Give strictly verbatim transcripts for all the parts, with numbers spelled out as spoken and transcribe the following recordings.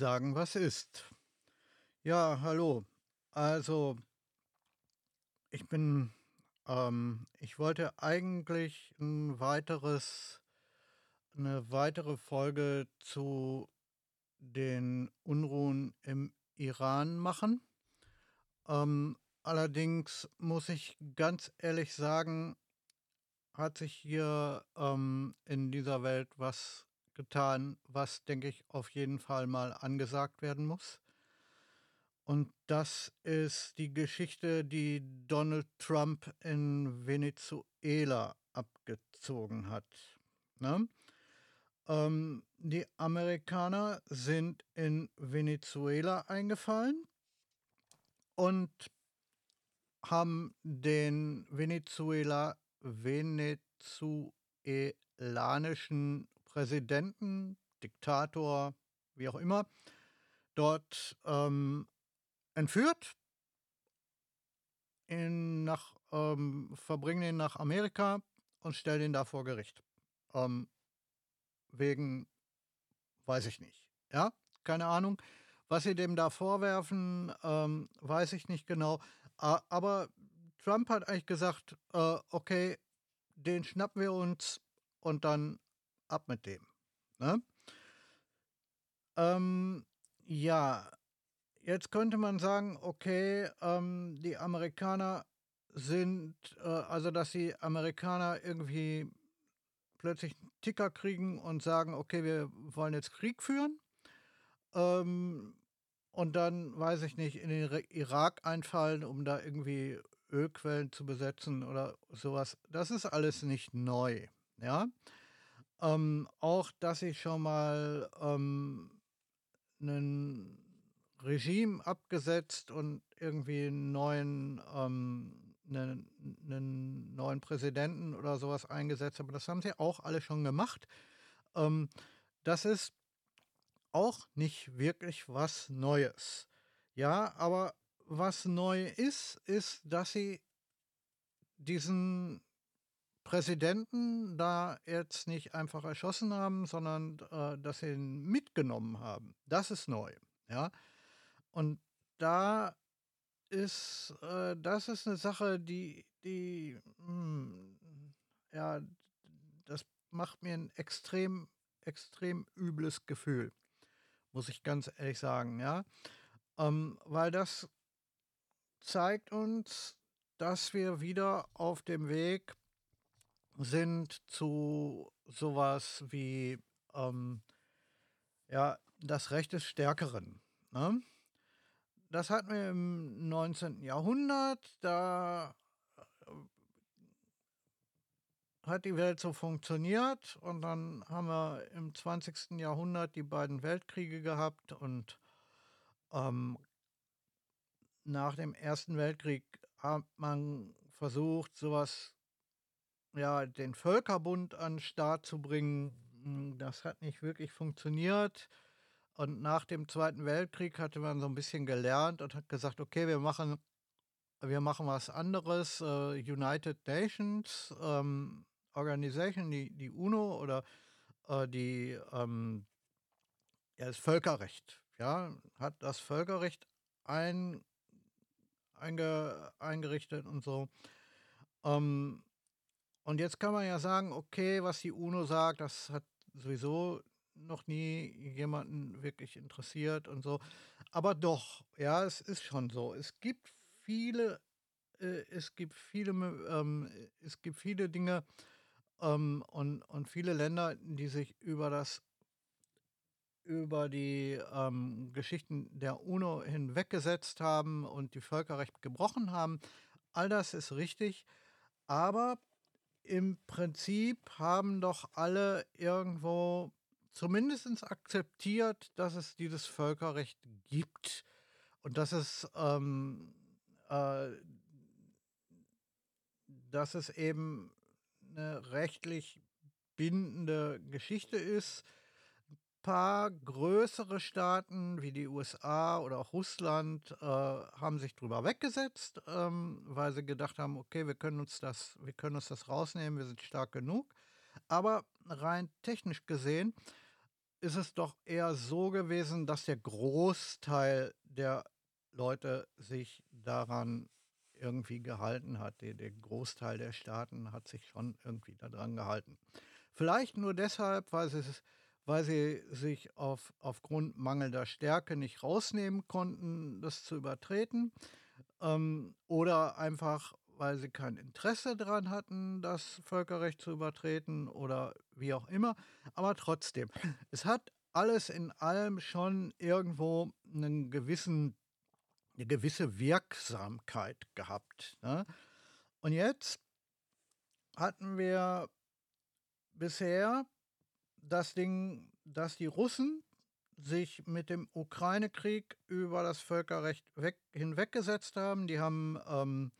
Sagen, was ist. Ja, hallo. Also, ich bin ähm, ich wollte eigentlich 'n weiteres 'ne weitere Folge zu den Unruhen im Iran machen. Ähm, allerdings muss ich ganz ehrlich sagen, hat sich hier, ähm, in dieser Welt was getan, was, denke ich, auf jeden Fall mal angesagt werden muss. Und das ist die Geschichte, die Donald Trump in Venezuela abgezogen hat, ne? Ähm, die Amerikaner sind in Venezuela eingefallen und haben den Venezuela venezuelanischen Präsidenten, Diktator, wie auch immer, dort, ähm, entführt ihn nach ähm, verbringen ihn nach Amerika und stellen ihn da vor Gericht. Ähm, wegen weiß ich nicht, ja? Keine Ahnung. Was sie dem da vorwerfen, ähm, weiß ich nicht genau. A aber Trump hat eigentlich gesagt: „Äh, okay, den schnappen wir uns und dann ab mit dem“, ne? Ähm, ja, jetzt könnte man sagen, okay, ähm, die Amerikaner sind äh, also, dass die Amerikaner irgendwie plötzlich 'n Ticker kriegen und sagen: „Okay, wir wollen jetzt Krieg führen“, ähm, und dann, weiß ich nicht, in den Re Irak einfallen, um da irgendwie Ölquellen zu besetzen oder so was. Das ist alles nicht neu, ja? Ähm, auch, dass sie schon mal, ähm, 'nen Regime abgesetzt und irgendwie 'n neuen ähm, 'nen 'nen neuen Präsidenten oder so was eingesetzt haben, das haben sie auch alle schon gemacht. Ähm, das ist auch nicht wirklich was Neues. Ja, aber was neu ist, ist, dass sie diesen Präsidenten da jetzt nicht einfach erschossen haben, sondern, äh, dass sie ihn mitgenommen haben. Das ist neu, ja? Und da ist äh, das ist 'ne Sache, die die, hm, ja, d das macht mir 'n extrem, extrem übles Gefühl, muss ich ganz ehrlich sagen, ja? Ähm, weil das zeigt uns, dass wir wieder auf dem Weg sind zu so was wie, ähm, ja, das Recht des Stärkeren, ne? Das hatten wir im neunzehnten Jahrhundert, da, äh hat die Welt so funktioniert und dann haben wir im zwanzigsten Jahrhundert die beiden Weltkriege gehabt und, ähm nach dem Ersten Weltkrieg hat man versucht, so was ja, den Völkerbund an 'n Start zu bringen. Hm, das hat nicht wirklich funktioniert. Und nach dem Zweiten Weltkrieg hatte man so 'n bisschen gelernt und hat gesagt: „Okay, wir machen wir machen was anderes, äh, United Nations, ähm, Organization, die die UNO oder, äh, die, ähm ja, das Völkerrecht, ja, hat das Völkerrecht ein einge eingerichtet und so. Ähm, und jetzt kann man ja sagen: „Okay, was die UNO sagt, das hat sowieso noch nie jemanden wirklich interessiert und so.“ Aber doch, ja, es ist schon so. Es gibt viele äh, es gibt viele mö ähm, es gibt viele Dinge, ähm, und und viele Länder, die sich über das über die, ähm, Geschichten der UNO hinweggesetzt haben und die Völkerrecht gebrochen haben. All das ist richtig, aber im Prinzip haben doch alle irgendwo zumindestens akzeptiert, dass es dieses Völkerrecht gibt und dass es, ähm, äh dass es eben 'ne rechtlich bindende Geschichte ist. Paar größere Staaten wie die USA oder auch Russland, äh, haben sich drüber weggesetzt, ähm, weil sie gedacht haben: „Okay, wir können uns das wir können uns das rausnehmen, wir sind stark genug.“ Aber rein technisch gesehen ist es doch eher so gewesen, dass der Großteil der Leute sich daran irgendwie gehalten hat. Der, der Großteil der Staaten hat sich schon irgendwie daran gehalten. Vielleicht nur deshalb, weil sie, es- weil sie sich auf, aufgrund mangelnder Stärke nicht rausnehmen konnten, das zu übertreten. Ähm, oder einfach, weil sie kein Interesse daran hatten, das Völkerrecht zu übertreten oder wie auch immer. Aber trotzdem, es hat alles in allem schon irgendwo einen gewissen, eine gewisse Wirksamkeit gehabt. Ne? Und jetzt hatten wir bisher das Ding, dass die Russen sich mit dem Ukraine-Krieg über das Völkerrecht weg, hinweggesetzt haben. Die haben, ähm,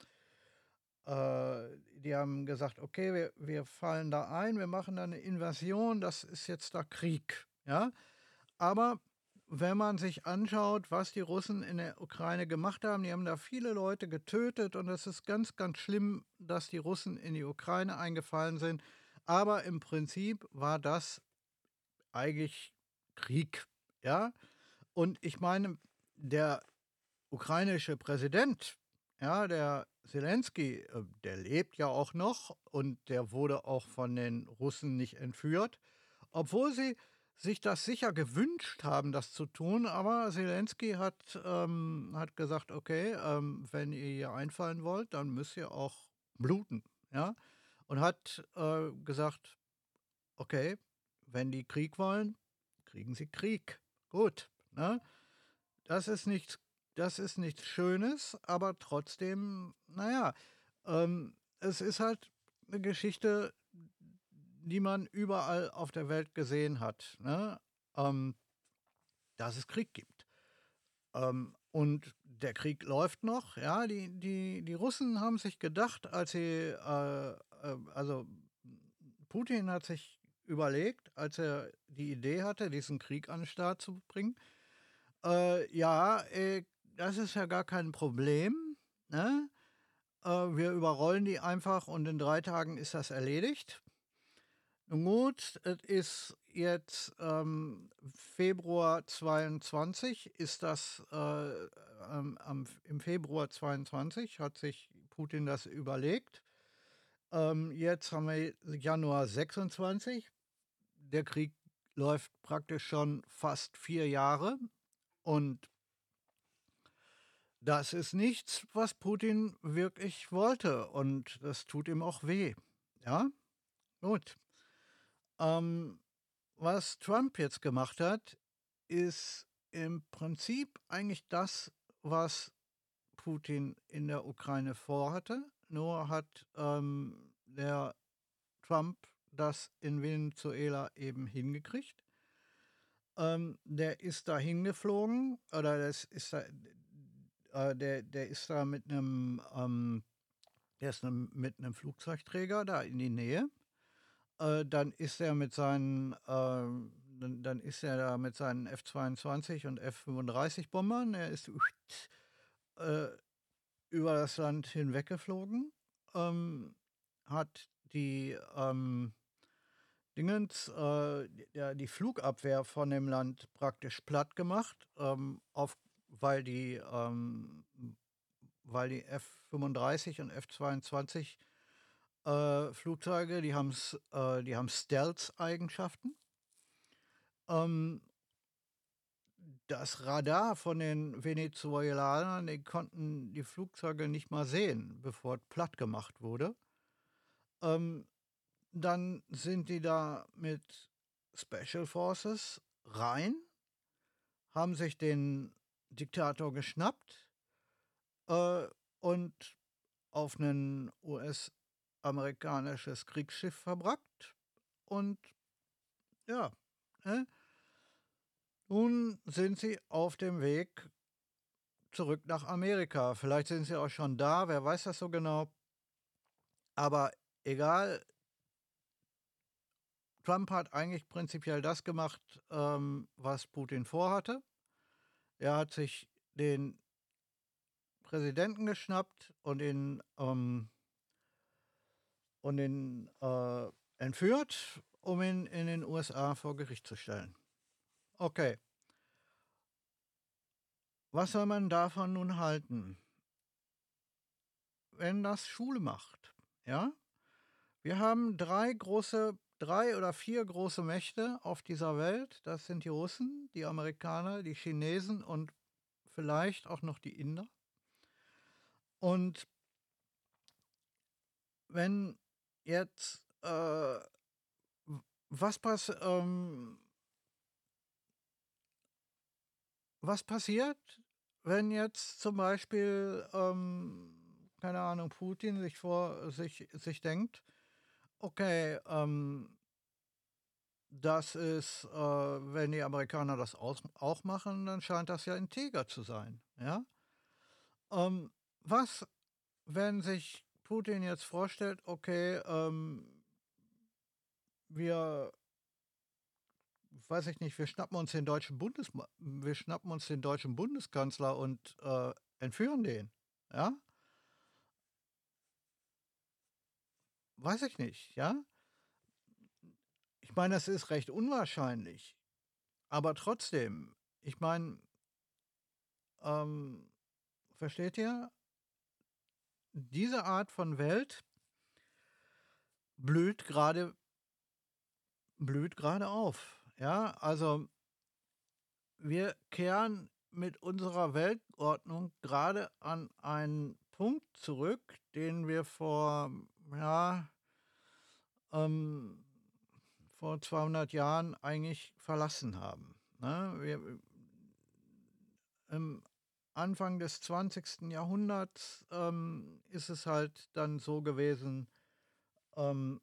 äh, die haben gesagt, okay, wir, wir fallen da ein, wir machen da eine Invasion, das ist jetzt da Krieg. Ja? Aber wenn man sich anschaut, was die Russen in der Ukraine gemacht haben, die haben da viele Leute getötet und es ist ganz, ganz schlimm, dass die Russen in die Ukraine eingefallen sind. Aber im Prinzip war das eigentlich Krieg, ja. Und ich meine, der ukrainische Präsident, ja, der Zelensky, äh, der lebt ja auch noch und der wurde auch von den Russen nicht entführt, obwohl sie sich das sicher gewünscht haben, das zu tun. Aber Zelensky hat, ähm, hat gesagt, okay, ähm, wenn ihr hier einfallen wollt, dann müsst ihr auch bluten, ja. Und hat äh, gesagt, okay, wenn die Krieg wollen, kriegen sie Krieg. Gut, ne? Das ist nichts, das ist nichts Schönes, aber trotzdem, naja, ähm, es ist halt eine Geschichte, die man überall auf der Welt gesehen hat, ne? Ähm, dass es Krieg gibt. Ähm, und der Krieg läuft noch, ja. Die, die, die Russen haben sich gedacht, als sie, äh, äh, also Putin hat sich überlegt, als er die Idee hatte, diesen Krieg an den Start zu bringen, äh, ja, äh, das ist ja gar kein Problem, ne? Äh, wir überrollen die einfach und in drei Tagen ist das erledigt. Nun gut, es ist jetzt ähm, Februar zweiundzwanzig, ist das äh, ähm, am, im Februar zweiundzwanzig hat sich Putin das überlegt. Ähm, jetzt haben wir Januar sechsundzwanzig. Der Krieg läuft praktisch schon fast vier Jahre und das ist nichts, was Putin wirklich wollte und das tut ihm auch weh. Ja, gut. Ähm, was Trump jetzt gemacht hat, ist im Prinzip eigentlich das, was Putin in der Ukraine vorhatte. Nur hat ähm, der Trump das in Venezuela eben hingekriegt. Ähm, der ist da hingeflogen, oder das ist da, äh, der, der ist da mit einem, ähm, der ist nem- mit einem Flugzeugträger da in die Nähe. Äh, dann ist er mit seinen, ähm, dann, dann ist er da mit seinen F zweiundzwanzig und F fünfunddreißig Bombern. Er ist äh, über das Land hinweggeflogen, ähm, hat die ähm, Dingens, äh, ja, die Flugabwehr von dem Land praktisch platt gemacht, ähm, auf, weil die, ähm, weil die F fünfunddreißig und F zweiundzwanzig äh, Flugzeuge, die haben äh, die haben Stealth-Eigenschaften. Ähm, das Radar von den Venezolanern, die konnten die Flugzeuge nicht mal sehen, bevor es platt gemacht wurde. Ähm, dann sind die da mit Special Forces rein, haben sich den Diktator geschnappt äh, und auf ein U S-amerikanisches Kriegsschiff verbrackt. Und ja, ne? Nun sind sie auf dem Weg zurück nach Amerika. Vielleicht sind sie auch schon da, wer weiß das so genau. Aber egal, Trump hat eigentlich prinzipiell das gemacht, ähm, was Putin vorhatte. Er hat sich den Präsidenten geschnappt und ihn, ähm, und ihn äh, entführt, um ihn in den U S A vor Gericht zu stellen. Okay, was soll man davon nun halten? Wenn das Schule macht, ja? Wir haben drei große, drei oder vier große Mächte auf dieser Welt. Das sind die Russen, die Amerikaner, die Chinesen und vielleicht auch noch die Inder. Und wenn jetzt, äh, was, pass, ähm, was passiert, wenn jetzt zum Beispiel, ähm, keine Ahnung, Putin sich vor sich, sich denkt, okay, ähm, das ist, äh, wenn die Amerikaner das aus, auch machen, dann scheint das ja integer zu sein. Ja? Ähm, was, wenn sich Putin jetzt vorstellt, okay, ähm, wir, weiß ich nicht, wir schnappen uns den deutschen Bundes, wir schnappen uns den deutschen Bundeskanzler und äh, entführen den. Ja? Weiß ich nicht, ja? Ich meine, das ist recht unwahrscheinlich. Aber trotzdem, ich meine, ähm, versteht ihr? Diese Art von Welt blüht gerade blüht gerade auf. Ja, also wir kehren mit unserer Weltordnung gerade an einen Punkt zurück, den wir vor, ja, ähm, vor zweihundert Jahren eigentlich verlassen haben. Ne? Wir, im Anfang des zwanzigsten Jahrhunderts ähm, ist es halt dann so gewesen, ähm,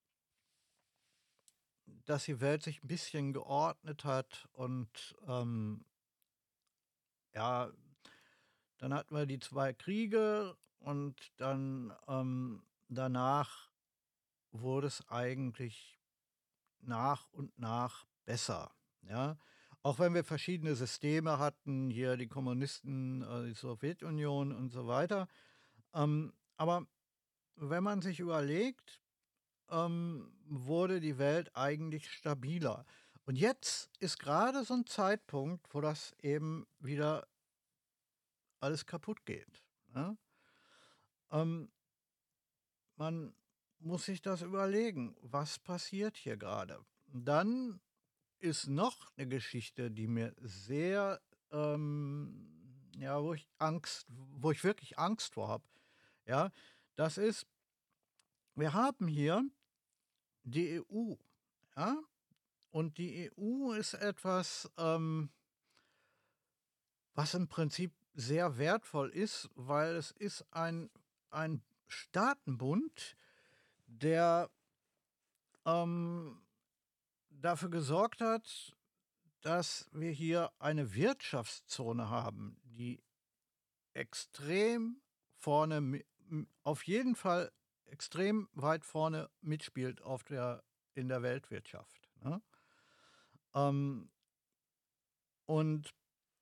dass die Welt sich ein bisschen geordnet hat und ähm, ja, dann hatten wir die zwei Kriege und dann ähm, danach wurde es eigentlich nach und nach besser. Ja? Auch wenn wir verschiedene Systeme hatten, hier die Kommunisten, äh, die Sowjetunion und so weiter. Ähm, aber wenn man sich überlegt, ähm, wurde die Welt eigentlich stabiler. Und jetzt ist gerade so ein Zeitpunkt, wo das eben wieder alles kaputt geht. Ne? Ähm, man muss sich das überlegen, was passiert hier gerade. Dann ist noch eine Geschichte, die mir sehr, ähm, ja, wo ich Angst, wo ich wirklich Angst vor habe. Ja, das ist, wir haben hier die E U, ja, und die E U ist etwas, ähm, was im Prinzip sehr wertvoll ist, weil es ist ein, ein Staatenbund, der ähm, dafür gesorgt hat, dass wir hier eine Wirtschaftszone haben, die extrem vorne, mi- m- auf jeden Fall extrem weit vorne mitspielt auf der, in der Weltwirtschaft. Ne? Ähm, und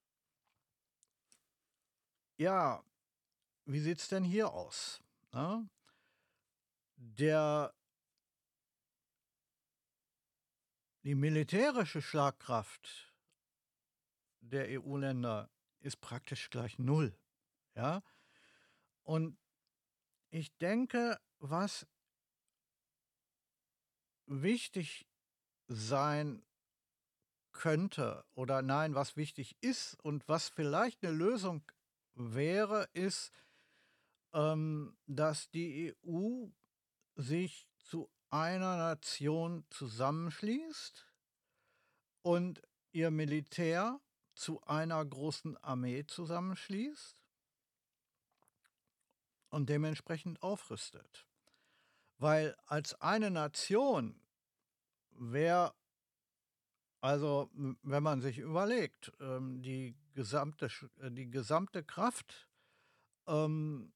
ja, wie sieht es denn hier aus? Ne? Der, die militärische Schlagkraft der E U-Länder ist praktisch gleich null. Ja? Und ich denke, was wichtig sein könnte oder nein, was wichtig ist und was vielleicht eine Lösung wäre, ist, ähm, dass die E U sich zu einer Nation zusammenschließt und ihr Militär zu einer großen Armee zusammenschließt und dementsprechend aufrüstet. Weil als eine Nation wäre, also m- wenn man sich überlegt, ähm, die, gesamte, Sch- äh, die gesamte Kraft ähm,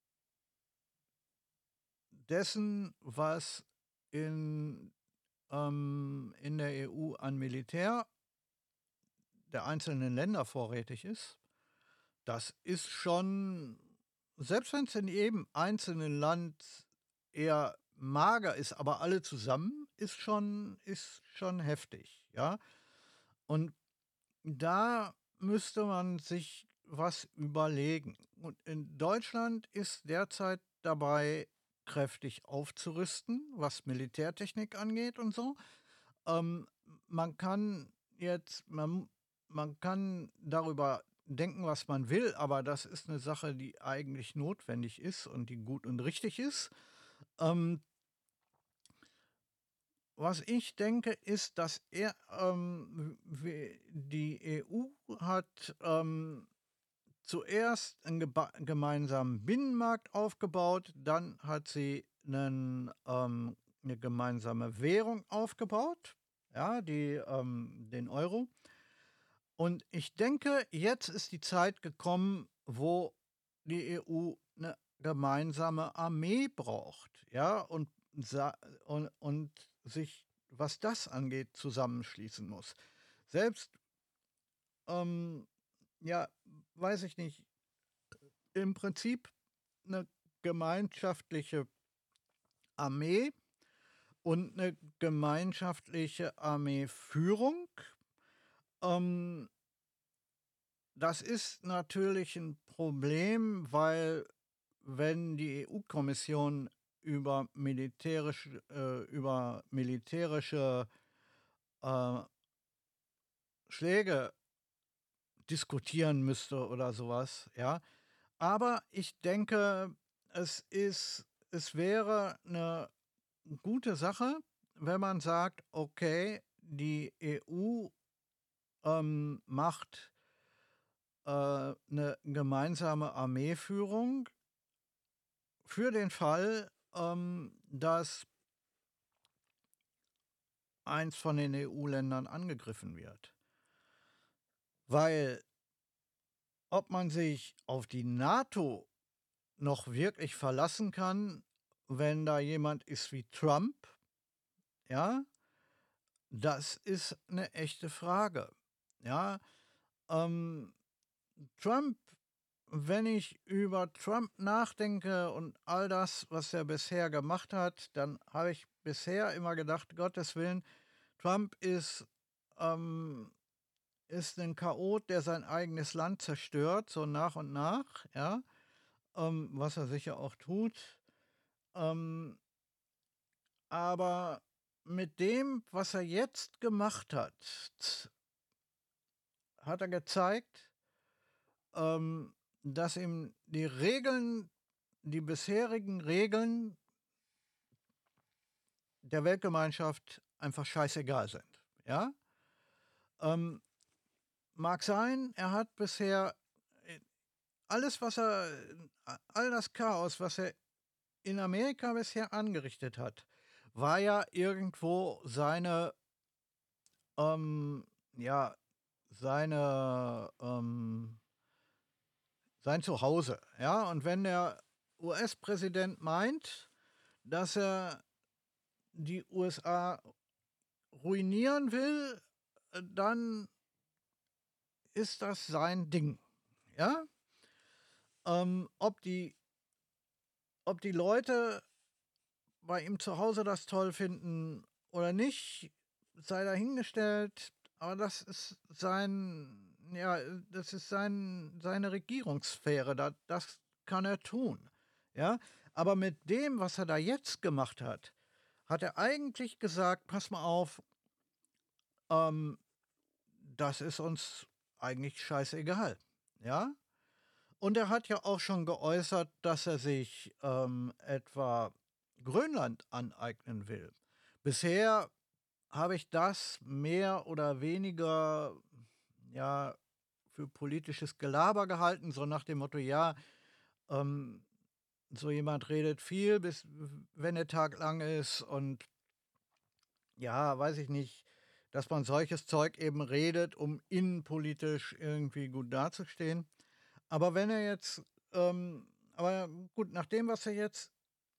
dessen, was in, ähm, in der E U an Militär der einzelnen Länder vorrätig ist, das ist schon, selbst wenn es in jedem einzelnen Land eher mager ist, aber alle zusammen, ist schon, ist schon heftig, ja. Und da müsste man sich was überlegen. Und in Deutschland ist derzeit dabei, kräftig aufzurüsten, was Militärtechnik angeht und so. Ähm, man kann jetzt, man, man kann darüber denken, was man will, aber das ist eine Sache, die eigentlich notwendig ist und die gut und richtig ist. Ähm, was ich denke, ist, dass er, ähm, wie- die E U hat ähm, zuerst einen geba- gemeinsamen Binnenmarkt aufgebaut, dann hat sie einen, ähm, eine gemeinsame Währung aufgebaut, ja, die, ähm, den Euro. Und ich denke, jetzt ist die Zeit gekommen, wo die E U eine gemeinsame Armee braucht, ja, und, sa- und, und sich, was das angeht, zusammenschließen muss. Selbst, ähm, ja, weiß ich nicht, im Prinzip eine gemeinschaftliche Armee und eine gemeinschaftliche Armeeführung. Ähm, das ist natürlich ein Problem, weil wenn die E U-Kommission über militärische, äh, über militärische äh, Schläge diskutieren müsste oder sowas, ja. Aber ich denke, es ist, es wäre eine gute Sache, wenn man sagt, okay, die E U ähm, macht äh, eine gemeinsame Armeeführung für den Fall, ähm, dass eins von den E U-Ländern angegriffen wird. Weil ob man sich auf die NATO noch wirklich verlassen kann, wenn da jemand ist wie Trump, ja, das ist eine echte Frage. Ja, ähm, Trump, wenn ich über Trump nachdenke und all das, was er bisher gemacht hat, dann habe ich bisher immer gedacht, Gottes Willen, Trump ist, ähm, ist ein Chaot, der sein eigenes Land zerstört, so nach und nach, ja, ähm, was er sicher auch tut. Ähm, aber mit dem, was er jetzt gemacht hat, hat er gezeigt, ähm, dass ihm die Regeln, die bisherigen Regeln der Weltgemeinschaft einfach scheißegal sind. Ja? Ähm, mag sein, er hat bisher äh, alles, was er, all das Chaos, was er in Amerika bisher angerichtet hat, war ja irgendwo seine, ähm, ja, seine, ähm, sein Zuhause. Ja, und wenn der U S-Präsident meint, dass er die U S A ruinieren will, äh, dann ist das sein Ding. Ja? Ähm, ob, die, ob die Leute bei ihm zu Hause das toll finden oder nicht, sei dahingestellt, aber das ist sein, ja, das ist sein, seine Regierungssphäre, da, das kann er tun. Ja? Aber mit dem, was er da jetzt gemacht hat, hat er eigentlich gesagt, pass mal auf, ähm, das ist uns eigentlich scheißegal. Ja? Und er hat ja auch schon geäußert, dass er sich ähm, etwa Grönland aneignen will. Bisher habe ich das mehr oder weniger ja, für politisches Gelaber gehalten, so nach dem Motto, ja, ähm, so jemand redet viel, bis wenn der Tag lang ist und ja, weiß ich nicht, dass man solches Zeug eben redet, um innenpolitisch irgendwie gut dazustehen. Aber wenn er jetzt, ähm, aber gut, nach dem, was er jetzt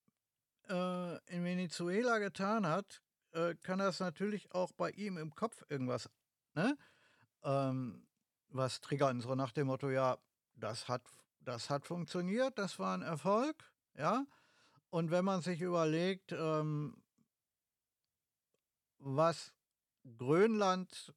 äh, in Venezuela getan hat, äh, kann das natürlich auch bei ihm im Kopf irgendwas, ne? Ähm, was triggern, so nach dem Motto, ja, das hat, das hat funktioniert, das war ein Erfolg, ja. Und wenn man sich überlegt, ähm, was Grönland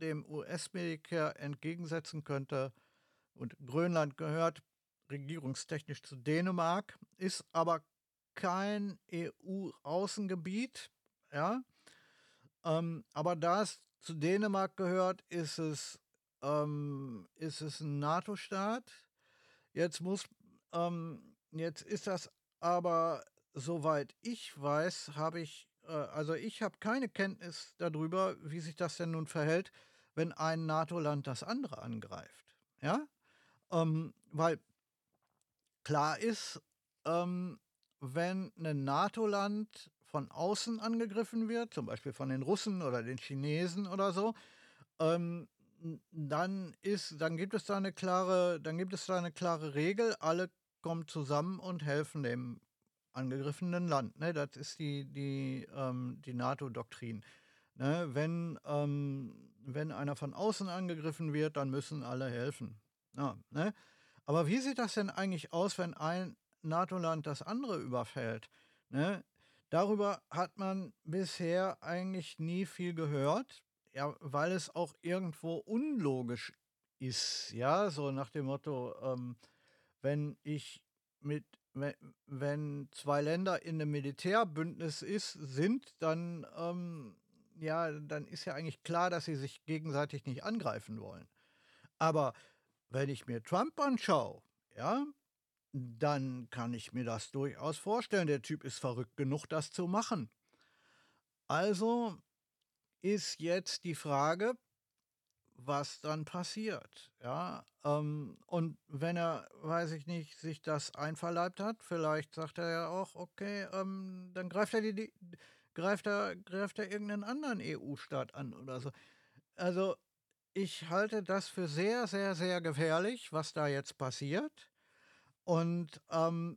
dem U S-Militär entgegensetzen könnte. Und Grönland gehört regierungstechnisch zu Dänemark, ist aber kein E U-Außengebiet, ja. Ähm, aber da es zu Dänemark gehört, ist es, ähm, ist es ein NATO-Staat. Jetzt muss, ähm, jetzt ist das aber, soweit ich weiß, habe ich, äh, also ich habe keine Kenntnis darüber, wie sich das denn nun verhält, wenn ein NATO-Land das andere angreift. Ja? Ähm, weil klar ist, ähm, wenn ein NATO-Land von außen angegriffen wird, zum Beispiel von den Russen oder den Chinesen oder so, ähm, dann ist, dann gibt es da eine klare, dann gibt es da eine klare Regel, alle kommen zusammen und helfen dem angegriffenen Land. Ne? Das ist die, die, ähm, die NATO-Doktrin. Ne? Wenn, ähm, wenn einer von außen angegriffen wird, dann müssen alle helfen. Ja, ne? Aber wie sieht das denn eigentlich aus, wenn ein NATO-Land das andere überfällt? Ne? Darüber hat man bisher eigentlich nie viel gehört, ja, weil es auch irgendwo unlogisch ist, ja, so nach dem Motto, ähm, wenn ich mit, wenn, wenn zwei Länder in einem Militärbündnis ist, sind, dann, ähm, ja, dann ist ja eigentlich klar, dass sie sich gegenseitig nicht angreifen wollen. Aber wenn ich mir Trump anschaue, ja, dann kann ich mir das durchaus vorstellen. Der Typ ist verrückt genug, das zu machen. Also ist jetzt die Frage, was dann passiert. Ja, ähm, und wenn er, weiß ich nicht, sich das einverleibt hat, vielleicht sagt er ja auch, okay, ähm, dann greift er die, die greift er, greift er irgendeinen anderen E U-Staat an oder so. Also ich halte das für sehr, sehr, sehr gefährlich, was da jetzt passiert. Und ähm,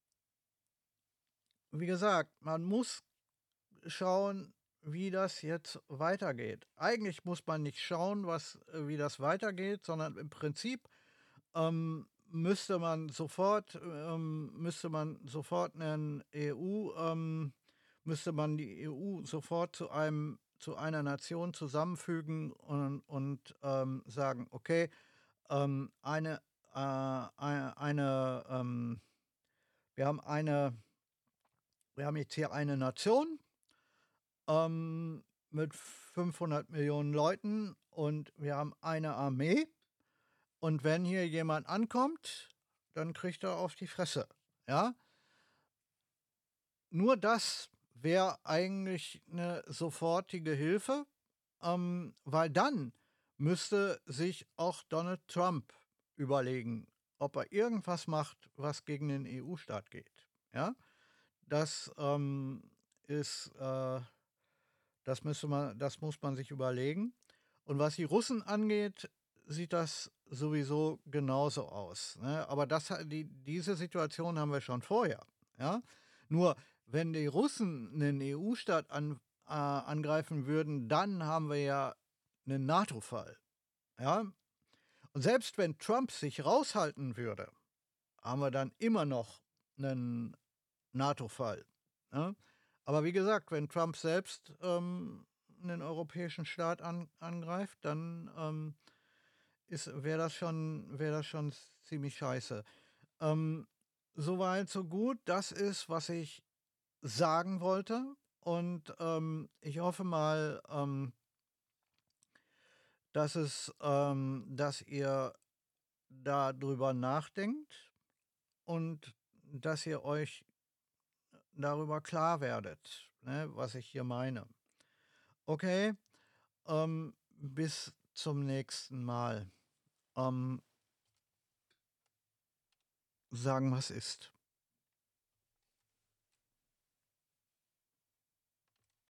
wie gesagt, man muss schauen, wie das jetzt weitergeht. Eigentlich muss man nicht schauen, was, äh, wie das weitergeht, sondern im Prinzip ähm, müsste man sofort, ähm, müsste man sofort einen E U, ähm, müsste man die E U sofort zu einem zu einer Nation zusammenfügen und, und ähm, sagen, okay, ähm, eine, äh, eine, eine ähm, wir haben eine, wir haben jetzt hier eine Nation ähm, mit fünfhundert Millionen Leuten und wir haben eine Armee. Und wenn hier jemand ankommt, dann kriegt er auf die Fresse. Ja? Nur das wäre eigentlich eine sofortige Hilfe, ähm, weil dann müsste sich auch Donald Trump überlegen, ob er irgendwas macht, was gegen den E U-Staat geht. Ja? Das ähm, ist, äh, das müsste man, das muss man sich überlegen. Und was die Russen angeht, sieht das sowieso genauso aus. Ne? Aber das, die, diese Situation haben wir schon vorher. Ja? Nur, wenn die Russen einen E U-Staat an, äh, angreifen würden, dann haben wir ja einen NATO-Fall. Ja? Und selbst wenn Trump sich raushalten würde, haben wir dann immer noch einen NATO-Fall. Ja? Aber wie gesagt, wenn Trump selbst ähm, einen europäischen Staat an, angreift, dann ähm, wäre das schon, wäre das schon ziemlich scheiße. Ähm, Soweit, so gut. Das ist, was ich sagen wollte. Und ähm, ich hoffe mal, ähm, dass es, ähm, dass ihr darüber nachdenkt und dass ihr euch darüber klar werdet, ne, was ich hier meine. Okay, ähm, bis zum nächsten Mal. Ähm, sagen, was ist.